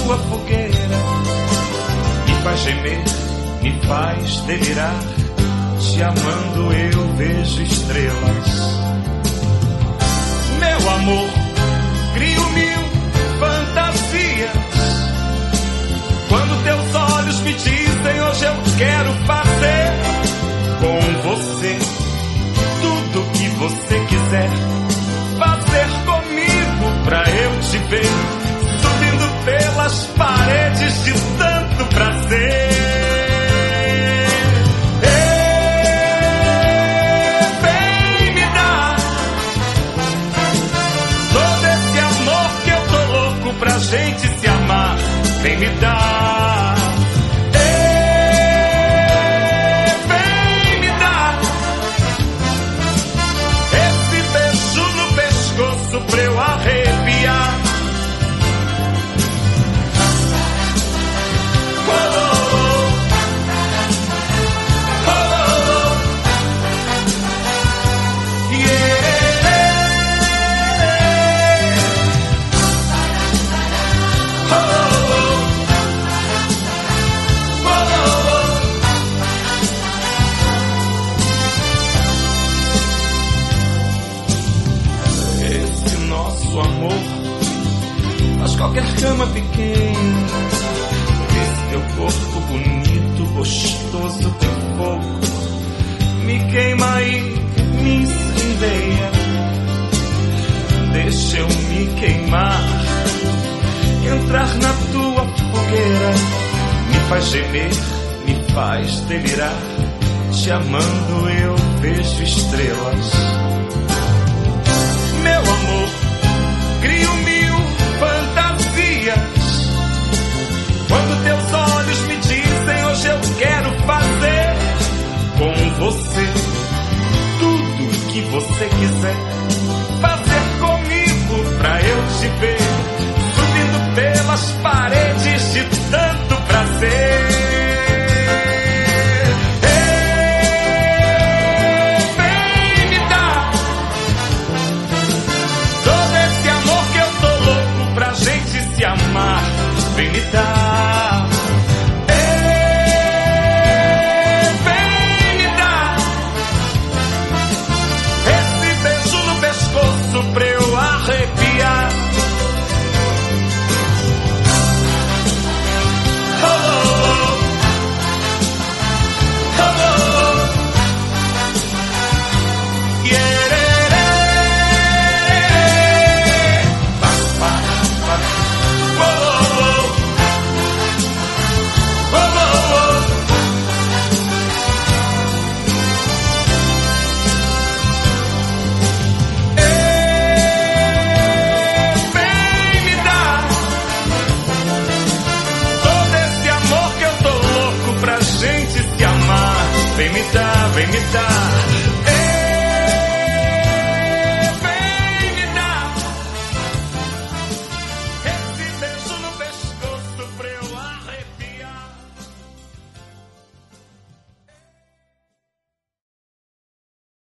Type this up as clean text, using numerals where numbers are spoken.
tua fogueira, me faz gemer, me faz delirar. Te amando eu vejo estrelas. Meu amor, crio mil fantasias quando teus olhos me dizem hoje eu quero fazer com você tudo que você quiser fazer comigo pra eu te ver subindo pelas paredes de tanto prazer. Vem me dar todo esse amor que eu tô louco pra gente se amar. Vem me dar. Vem me dar esse beijo no pescoço pra eu arrepiar. Qualquer cama pequena, esse teu corpo bonito, gostoso tem fogo, me queima e me incendeia. Deixa eu me queimar, entrar na tua fogueira, me faz gemer, me faz delirar. Te amando eu vejo estrelas. Meu amor, crio mil fantasias quando teus olhos me dizem hoje eu quero fazer com você tudo que você quiser fazer comigo pra eu te ver subindo pelas paredes de tanto prazer. Vem me dar todo esse amor que eu tô louco pra gente se amar. Vem me dar. Vem me dar esse beijo no pescoço pra eu arrepiar. Vem me dar, vem me dar.